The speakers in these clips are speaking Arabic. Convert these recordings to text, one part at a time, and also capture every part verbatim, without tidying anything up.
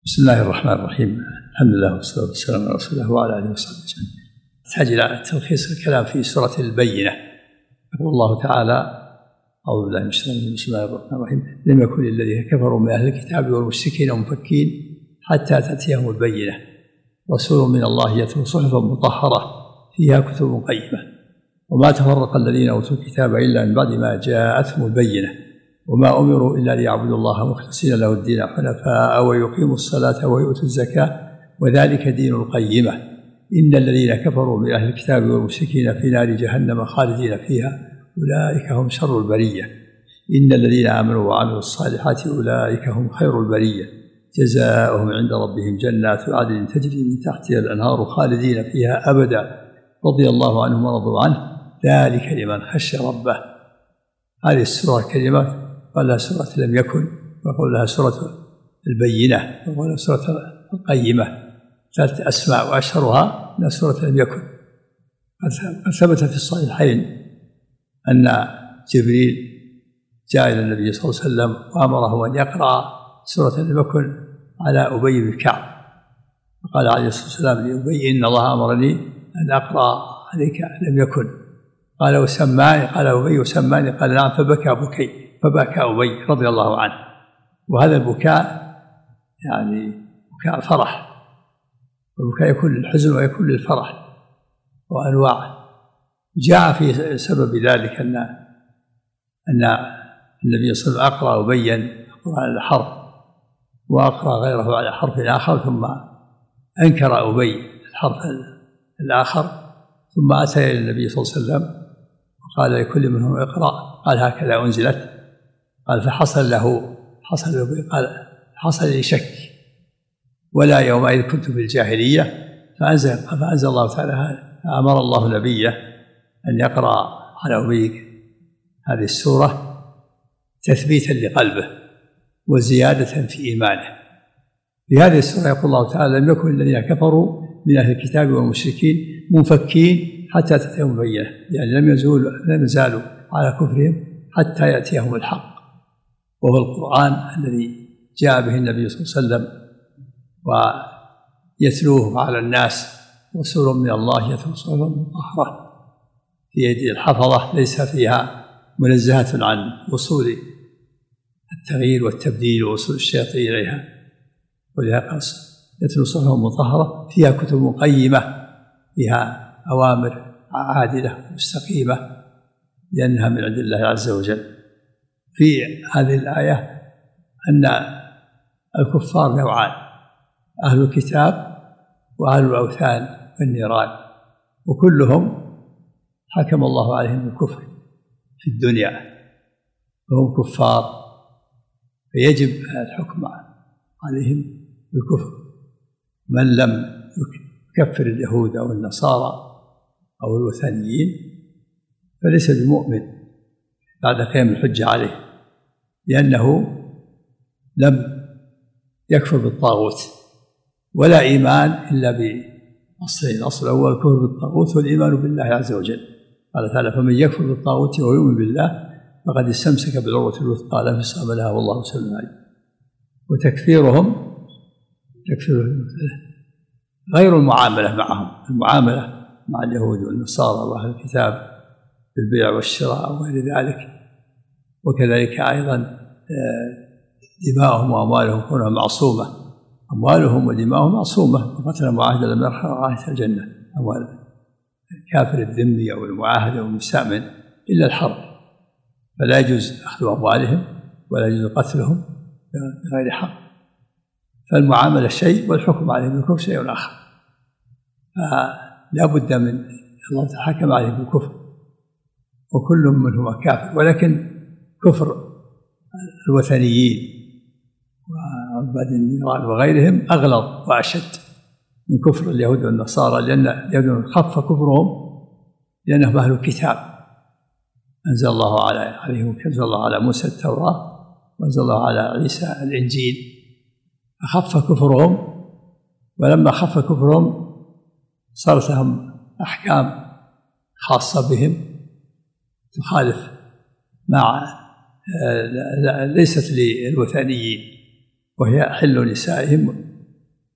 بسم الله الرحمن الرحيم. الحمد لله والصلاة والسلام على رسول الله وعلى آله وصحبه أجمعين. تحتاج إلى تلخيص الكلام في سورة البينة. يقول الله تعالى: أعوذ بالله من الشيطان الرجيم. بسم الله الرحمن الرحيم. لم يكن الذين كفروا من أهل الكتاب والمشركين منفكين حتى تأتيهم البينة، رسول من الله يتلو صحفا مطهرة فيها كتب قيمة وما تفرق الذين أوتوا الكتاب إلا من بعد ما جاءتهم البينة وما أمروا إلا ليعبدوا الله مخلصين له الدين حنفاء ويقيموا الصلاة ويؤتوا الزكاة وذلك دين القيمة. إن الذين كفروا من أهل الكتاب والمشركين في نار جهنم خالدين فيها أولئك هم شر البرية. إن الذين آمنوا وعملوا الصالحات أولئك هم خير البرية، جزاؤهم عند ربهم جنات عدن تجري من تحتها الأنهار خالدين فيها أبدا رضي الله عنهم ورضوا عنه ذلك لمن خشي ربه. هذه السورة الكريمة قال لها سورة لم يكن، وقال لها سورة البينة، وقال لها سورة القيمة، ثلاث أسماء وأشهرها أنها سورة لم يكن. قد ثبت في الصحيحين أن جبريل جاء إلى النبي صلى الله عليه وسلم وأمره أن يقرأ سورة لم يكن على أبي بن كعب، فقال عليه الصلاة والسلام لأبي: إن الله أمرني أن أقرأ عليك لم يكن. قال: وسماني؟ قال أبي: وسماني؟ قال: نعم. فبكى بكي فبكى أبي رضي الله عنه. وهذا البكاء يعني بكاء فرح، والبكاء يكون للحزن ويكون للفرح وأنواع. جاء في سبب ذلك أن أن النبي صلى الله عليه وسلم أقرأ وبين القرآن الحرف وأقرأ غيره على حرف آخر، ثم أنكر أبي الحرف الآخر، ثم أتى إلى النبي صلى الله عليه وسلم وقال لكل منهم اقرأ، قال: هكذا أنزلت. قال: فحصل له حصل له قال: حصل لي شك، ولا يومئذ كنت في الجاهلية. فأنزل فأنزل الله تعالى أمر الله نبيه أن يقرأ على أبي هذه السورة تثبيتا لقلبه وزيادة في إيمانه. في هذه السورة يقول الله تعالى: لم يكن الذين كفروا من أهل الكتاب والمشركين منفكين حتى تأتيهم البينة، يعني لم يزولوا لم يزالوا على كفرهم حتى يأتيهم الحق، وهو القرآن الذي جاء به النبي صلى الله عليه وسلم ويتلوه على الناس، رسول من الله يتلو صحفا مطهرة في يد الحفظة ليس فيها منزهة عن وصول التغيير والتبديل ووصول الشياطين إليها، ولهذا يتلو صحفا مطهرة فيها كتب قيمة، فيها أوامر عادلة مستقيمة لأنها من عند الله عز وجل. في هذه الآية أن الكفار نوعان: أهل الكتاب وأهل الأوثان والنيران، وكلهم حكم الله عليهم بالكفر في الدنيا، فهم كفار، فيجب الحكم عليهم بالكفر. من لم يكفر اليهود أو النصارى أو الوثنيين فليس بمؤمن بعد قيام الحجة عليه، لأنه لم يكفر بالطاغوت، ولا إيمان إلا بأصلين: الأصل الأول الكفر بالطاغوت والإيمان بالله عز وجل. قال تعالى: فمن يكفر بالطاغوت ويؤمن بالله فقد استمسك بالعروة الوثقى لا انفصام لها والله سميع عليم. وتكفيرهم تكفيرهم غير المعاملة معهم، المعاملة مع اليهود والنصارى وأهل الكتاب بالبيع والشراء وغير ذلك، وكذلك أيضا دماؤهم وأموالهم كونها معصومة، أموالهم ودماؤهم معصومة، وقتل المعاهد لم يرحل رائحة الجنة. أموال الكافر الذمي أو المعاهد أو المستأمن إلا الحرب، فلا يجوز أخذ أموالهم ولا يجوز قتلهم بغير حق. فالمعاملة شيء والحكم عليهم بالكفر شيء آخر، فلا بد من الله تحكم عليهم بالكفر، وكل منهم كافر، ولكن كفر الوثنيين وعباد النيران وغيرهم أغلظ وأشد من كفر اليهود والنصارى، لأن اليهود خف كفرهم لأنهم أهل الكتاب، أنزل الله عليهم أنزل الله على موسى التوراة وأنزل الله على عيسى الإنجيل، فخف كفرهم، ولما خف كفرهم صارت لهم أحكام خاصة بهم تخالف مع ليست للوثنيين، وهي حل نسائهم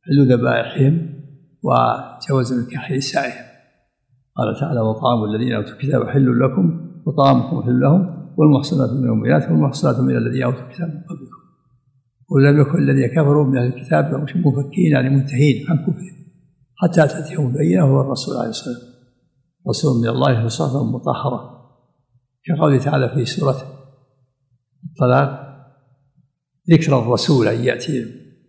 حل ذبائحهم وجوز النكاح لنسائهم. قال تعالى: وطعام الذين أوتوا الكتاب حل لكم وطعامكم حل لهم والمحصنات من المؤمنات والمحصنات من الذين أوتوا الكتاب من قبلكم ولم يكن الذين كفروا من أهل الكتاب مفكين يعني منتهين عن كفرهم حتى تأتيهم البينة هو الرسول عليه الصلاة والسلام رسول من الله بصحبة مطهرة، كقوله تعالى في سورة الطلاق: ذكر الرسول أن يأتي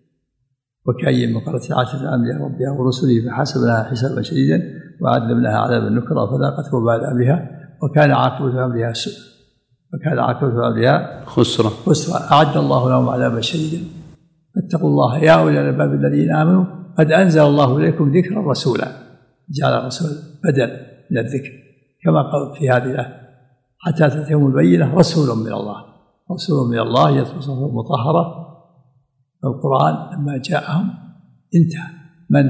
وكأي من قرية عاتت عن أمر ربها ورسله فحسبناها حسابا شديدا وعذبناها عذابا نكرا فذاقت وبال أمرها وكان عاقبة أمرها سوء وكان عاقبة أمرها خسرة خسرة أعد الله لهم عذابا شديدا فاتقوا الله يا أولي الألباب الذين آمنوا قد أنزل الله إليكم ذكرا رسولا، جعل الرسول بدل من الذكر كما قال في هذه الآية: حتى تأتيهم البينة رسول من الله. رسول من الله يتلو صحفا مطهرة. القرآن لما جاءهم انتهى من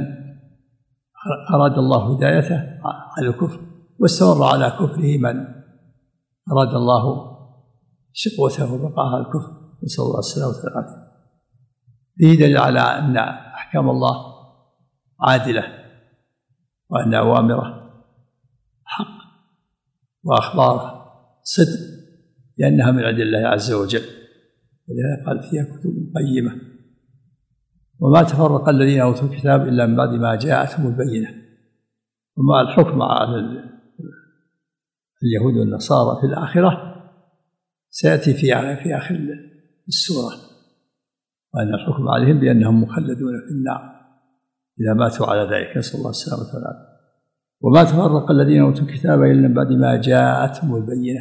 أراد الله هدايته على الكفر واستمر على كفره من أراد الله شقوته وبقاها الكفر، نسأل الله السلامة والعافية. فيه دليل على أن أحكام الله عادلة وأن أوامره حق وأخباره صدق لأنها من عند الله عز وجل، ولهذا قال فيها كتب قيمة. وما تفرق الذين أوتوا الكتاب إلا من بعد ما جاءتهم البينة. وما الحكم على اليهود والنصارى في الآخرة سيأتي في في آخر السورة، وأن الحكم عليهم بأنهم مخلدون في النار إذا ماتوا على ذلك، نسأل الله السلامة والعافية. وما تفرق الذين أوتوا الكتاب إلا من بعد ما جاءتهم البينة.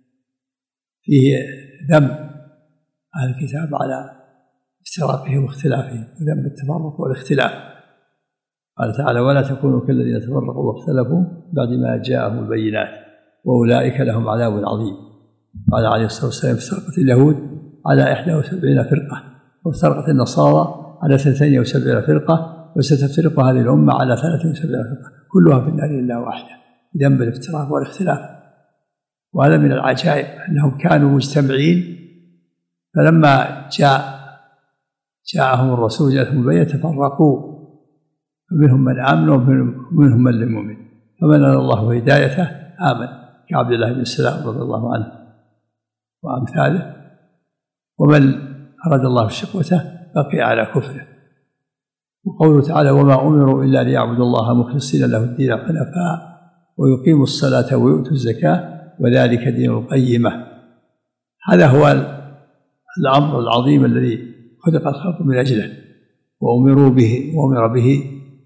فيه ذم أهل الكتاب على افتراقهم واختلافهم وذم التفرق والاختلاف. قال تعالى: ولا تكونوا كالذين تفرقوا واختلفوا بعد ما جاءهم البينات وأولئك لهم عذاب عظيم. قال عليه الصلاة والسلام: افترقت اليهود على إحدى وسبعين فرقة وافترقت النصارى على اثنتين وسبعين فرقة وستفترق هذه الأمة على ثلاث وسبعين فرقة كلها في النار إلا واحدة. ذم الافتراق والاختلاف. وهذا من العجائب أنهم كانوا مجتمعين، فلما جاء جاءهم الرسول جاءتهم البينة تفرقوا، فمنهم من آمن ومنهم من لم يؤمن، فمن أراد الله هدايته آمن كعبد الله بن سلام رضي الله عنه وأمثاله، ومن أراد الله شقوته بقي على كفره. وقوله تعالى: وما أمروا إلا ليعبدوا الله مخلصين له الدين حنفاء ويقيموا الصلاة ويؤتوا الزكاة وذلك دين القيمة. هذا هو الأمر العظيم الذي خلق الخلق من أجله وأمروا به وأمر به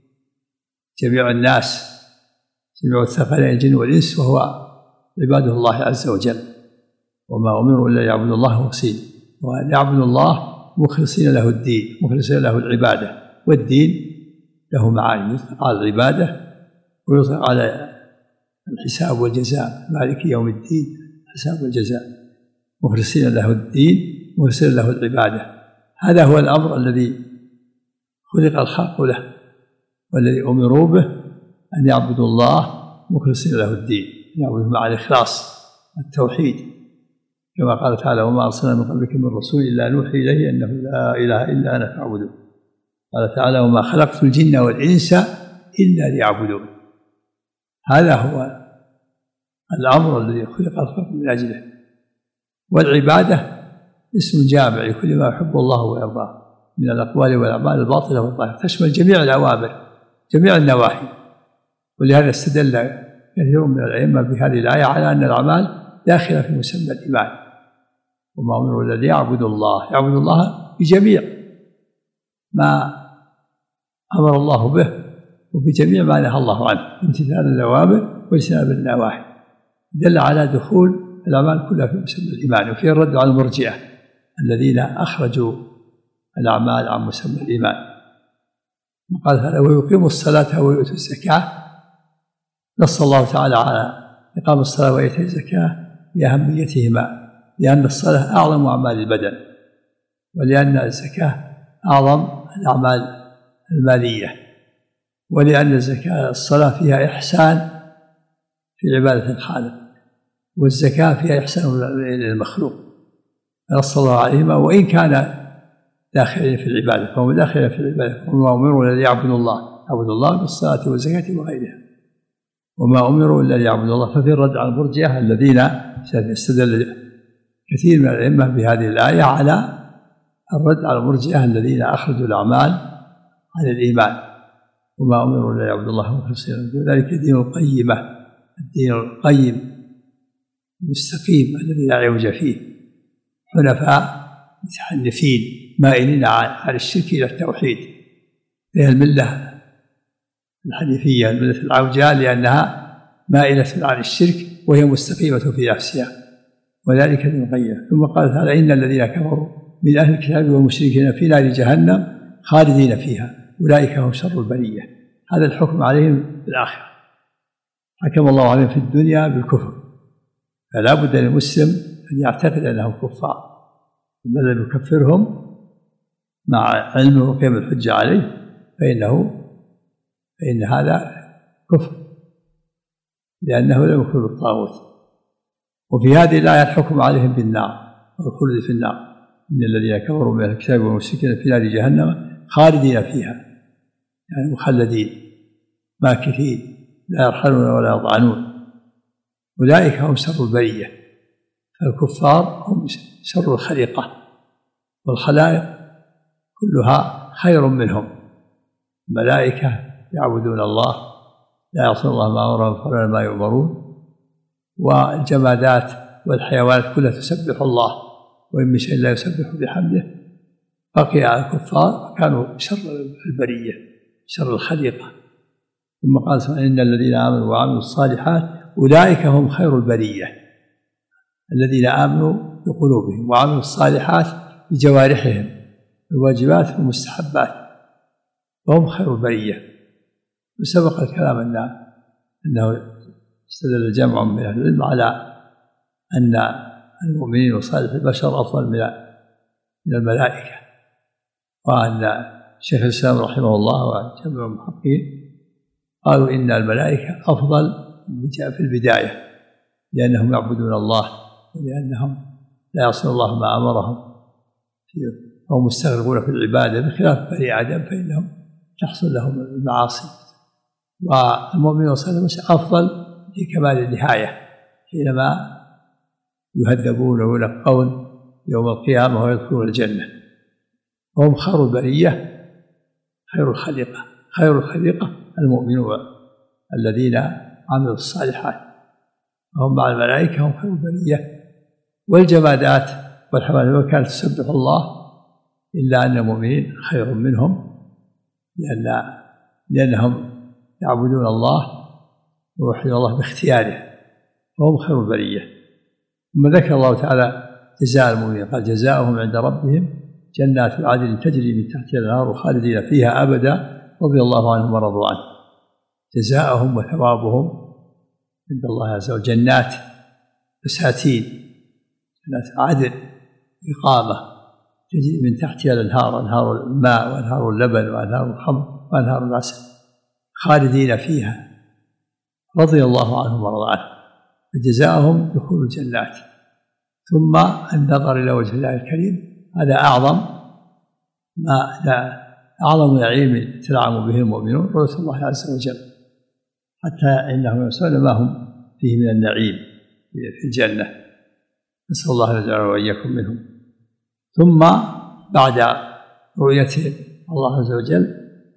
جميع الناس، جميع الثقلين الجن والإنس، وهو عباد الله عز وجل. وما أمروا إلا ليعبدوا الله مخلصين، وأن يعبدوا الله مخلصين له الدين، مخلصين له العبادة. والدين له معاني، يطلق على العبادة ويطلق على الحساب والجزاء، مالك يوم الدين حساب والجزاء. مخلصين له الدين مخلصين له العبادة. هذا هو الأمر الذي خلق الخلق له والذي أمروا به، أن يعبدوا الله مخلصين له الدين، يعبدوا مع الإخلاص التوحيد، كما قال تعالى: وما أرسلنا من قبلك من رسول إلا نوحي إليه أنه لا إله إلا أنا فاعبدون. قال تعالى: وما خلقت الجن والإنس إلا ليعبدون. هذا هو الأمر الذي خلق الخلق من أجله. والعبادة اسم جامع لكل ما يحب الله ويرضاه من الأقوال والأعمال الباطلة والظاهرة، تشمل جميع الأوامر جميع النواهي. ولهذا استدل كثير من الأئمة بهذه الآية على أن الأعمال داخلة في مسمى الإيمان. وما أمروا إلا ليعبدوا الله، يعبدوا الله بجميع ما أمر الله به وبجميع ما نهى الله عنه، امتثال الأوامر واجتناب النواهي. دل على دخول الأعمال كلها في مسمى الإيمان. وفيه الرد على المرجئة الذين أخرجوا الأعمال عن مسمى الإيمان. قال هذا: ويقيموا الصلاة ويؤتوا الزكاة. نص الله تعالى على إقام الصلاة وإيتاء الزكاة لأهميتهما، لأن الصلاة أعظم أعمال البدن، ولأن الزكاة أعظم الأعمال المالية، ولأن الزكاة الصلاة فيها إحسان في عبادة الخالق، والزكاة فيها إحسان للمخلوق. نص الله عليهما، وإن كان داخلين في العبادة، فهم داخلين في العبادة. وما أمروا إلا ليعبدوا الله، يعبدوا الله بالصلاة والزكاة وغيرها، وما أمروا إلا ليعبدوا الله. ففي الرد على المرجئة الذين استدل كثير من الأئمة بهذه الآية على الرد على المرجئة الذين أخرجوا الأعمال عن الإيمان، وما أمروا إلا ليعبدوا الله مخلصين له، ذلك الدين القيمة، الدين القيم المستقيم الذي لا عوج فيه، حنفاء متحنفين مائلين عن الشرك إلى التوحيد. هي الملة الحنيفية، الملة العوجاء، لأنها مائلة عن الشرك وهي مستقيمة في نفسها، وذلك ابن القيم. ثم قال تعالى: إن الذين كفروا من أهل الكتاب والمشركين في نار جهنم خالدين فيها أولئك هم شر البرية. هذا الحكم عليهم في الآخرة، حكم الله عليهم في الدنيا بالكفر، فلا بد للمسلم أن يعتقد أنهم كفار، ومن لم يكفرهم مع علمه وقيم الحجة عليه فإنه فإن هذا كفر، لأنه لم يكفر بالطاغوت. وفي هذه الآية الحكم عليهم بالنار والخلود في النار: إن الذين كفروا من الكتاب والمشركين في نار جهنم خالدين فيها، يعني مخلدين ماكثين لا يرحلون ولا يضعنون، أولئك هم شر البرية. فالكفار هم شر الخليقة، والخلائق كلها خير منهم. الملائكة يعبدون الله لا يعصون الله ما أمرهم ويفعلون ما يؤمرون، والجمادات والحيوانات كلها تسبح الله، وإن من شيء لا يسبح بحمده. بقي الكفار كانوا شر البرية، شر الخليقة. ثم قال: إن الذين آمنوا وعملوا الصالحات أولئك هم خير البرية. الذين آمنوا بقلوبهم وعملوا الصالحات بجوارحهم، الواجبات والمستحبات، وهم خير البرية. وسبق الكلام أن أنه استدل جمع من أهل العلم على أن المؤمنين وصالح البشر أفضل من الملائكة، وأن شيخ الإسلام رحمه الله وجمع المحققين قالوا إن الملائكة أفضل في البداية، لأنهم يعبدون الله ولأنهم لا يعصون الله ما أمرهم، هم مستغرقون في العبادة، بخلاف بني آدم فإنهم تحصل لهم المعاصي. والمؤمن وصالح البشر أفضل في كمال النهاية، حينما يهذبون ويلقون يوم القيامة ويدخلون الجنة، وهم خير البرية، خير الخليقة. خير الخليقة المؤمنون الذين عملوا الصالحات، وهم مع الملائكة هم خير البرية. والجمادات والحيوانات كانت تسبح الله، إلا أن المؤمنين خير منهم، لأن لأنهم يعبدون الله ويوحدون الله باختياره، وهم خير البرية. ثم ذكر الله تعالى جزاء المؤمنين، قال: جزاؤهم عند ربهم جنات عدن تجري من تحتها الأنهار خالدين فيها أبدا رضي الله عنهم ورضوا عنه. جزاءهم وثوابهم عند الله عز وجل جنات بساتين، جنات عدن إقامة تجري من تحتها الأنهار، أنهار الماء وأنهار اللبن وأنهار الخمر وأنهار العسل، خالدين فيها رضي الله عنهم ورضوا عنه. فجزاؤهم دخول الجنات. ثم النظر إلى وجه الله الكريم، هذا أعظم ما لا أعظم نعيم يتنعم به المؤمنون رؤية الله عز وجل، حتى إنهم يسألون ما هم فيه من النعيم في الجنة. نسأل الله أن يجعلنا وإياكم منهم. ثم بعد رؤية الله عز وجل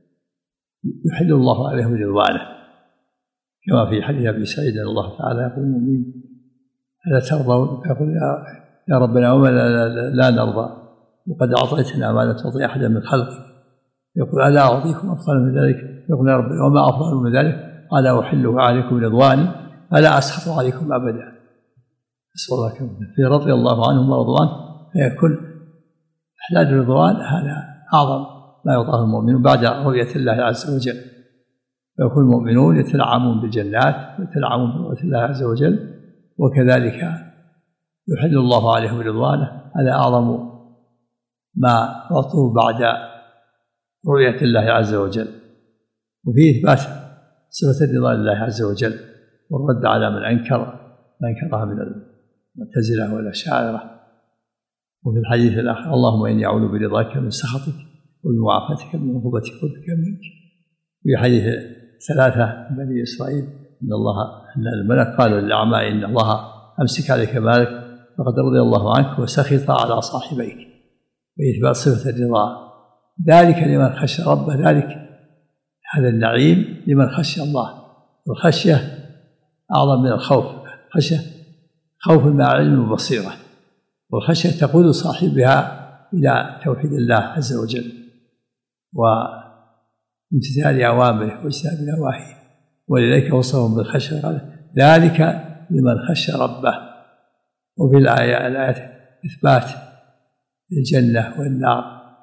يحل الله عليهم رضوانه، كما في حديث أبي سعيد أن الله تعالى يقول المؤمنين: ألا ترضون؟ فيقول: يا ربنا وما لا, لا, لا نرضى، وقد أعطيتنا ما لا تعطي أحدا من خلقك. يقول: ألا أعطيكم أفضل من ذلك؟ يقول: يا ربنا وما أفضل من ذلك؟ قال: أحله عليكم رضواني فلا أسخط عليكم أبدا. نسأل الله كما في رضي الله عنهم ورضوان. فيكون إحلال الرضوان هذا أعظم ما يعطاه المؤمنون بعد رؤية الله عز وجل، فيكون المؤمنون يتنعمون بالجنات ويتنعمون برؤية الله عز وجل، وكذلك يحل الله عليهم رضوانه. هذا أعظم ما أعطوه بعد رؤية الله عز وجل. وفيه إثبات صفة الرضا لله عز وجل، والرد على من أنكر من أنكرها من المعتزلة والأشاعرة وفي الحديث الآخر اللهم إني أعوذ برضاك من سخطك وبمعافاتك من عقوبتك وبك منك. في حديث ثلاثة بني إسرائيل إن الله أن الملك قالوا للأعمى إن الله أمسك عليك مالك فقد رضي الله عنك وسخط على صاحبيك، وإثبات صفة الرضا. ذلك لمن خشى ربه، ذلك هذا النعيم لمن خشى الله. الخشية أعظم من الخوف، خشية خوف مع علم وبصيرة، والخشية تقود صاحبها إلى توحيد الله عز وجل وامتثال أوامره واجتناب نواهيه. ولذلك وصفهم بالخشية قال ذلك لمن خشى ربه. وفي الآية الآية إثبات الجنة والنار،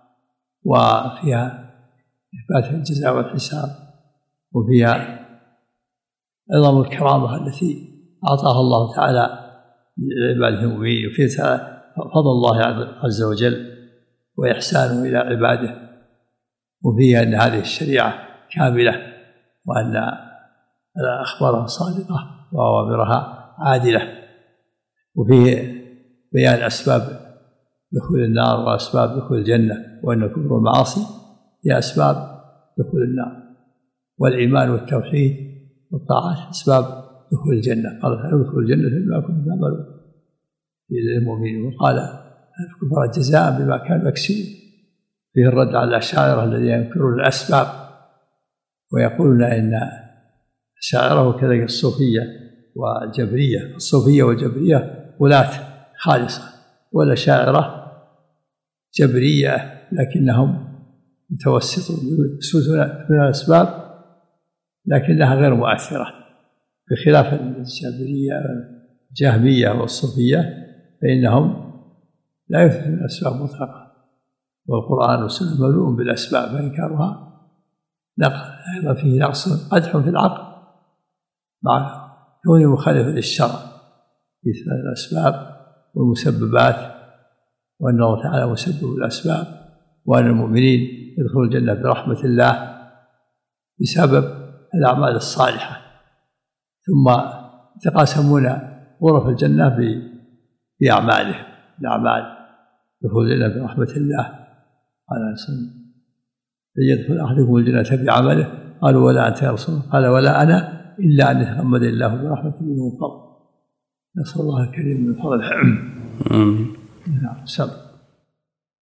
وفيها إثبات الجزاء والحساب، وفيها عظم الكرامة التي أعطاها الله تعالى لعباده المؤمنين، وفي فضل الله عز وجل وإحسانه إلى عباده، وفيها أن هذه الشريعة كاملة، وأن أخبارها صادقة وأوامرها عادلة. وفيه بيان أسباب دخول النار وأسباب دخول الجنة، وأن الكفر والمعاصي هي أسباب دخول النار، والإيمان والتوحيد والطاعات أسباب دخول الجنة. قال ادخلوا الجنة بما كنتم تعملون للمؤمنين، وقال الكفار جزاء بما كانوا يكسبون. فيه الرد على الأشاعرة الذين ينكرون الأسباب ويقولون إن الأشاعرة وكذلك الصوفية والجبرية، الصوفية والجبرية ولاة خالصة، والأشاعرة جبرية لكنهم متوسطون يسوسون من الأسباب لكنها غير مؤثرة، بخلاف الجبرية الجهمية والصوفية فإنهم لا يثبتون الأسباب مطلقا، والقرآن والسنة مملوء بالأسباب فإنكارها أيضا فيه نقص قدح في العقل مع كونه مخالفا للشرع في إثبات الأسباب والمسببات، وأن الله تعالى مسبب الأسباب، وأن المؤمنين يدخلون الجنة برحمة الله بسبب الأعمال الصالحة. ثم يتقاسمون غرف الجنة بأعمالهم، الأعمال دخول الجنة برحمة الله. قال يدخل أحدكم الجنة بعمله، قالوا ولا أنت يا رسول الله؟ قال ولا أنا إلا أن يتغمد الله برحمة منه وفضل. نسأل الله الكريم من فضله. آمين. نعم.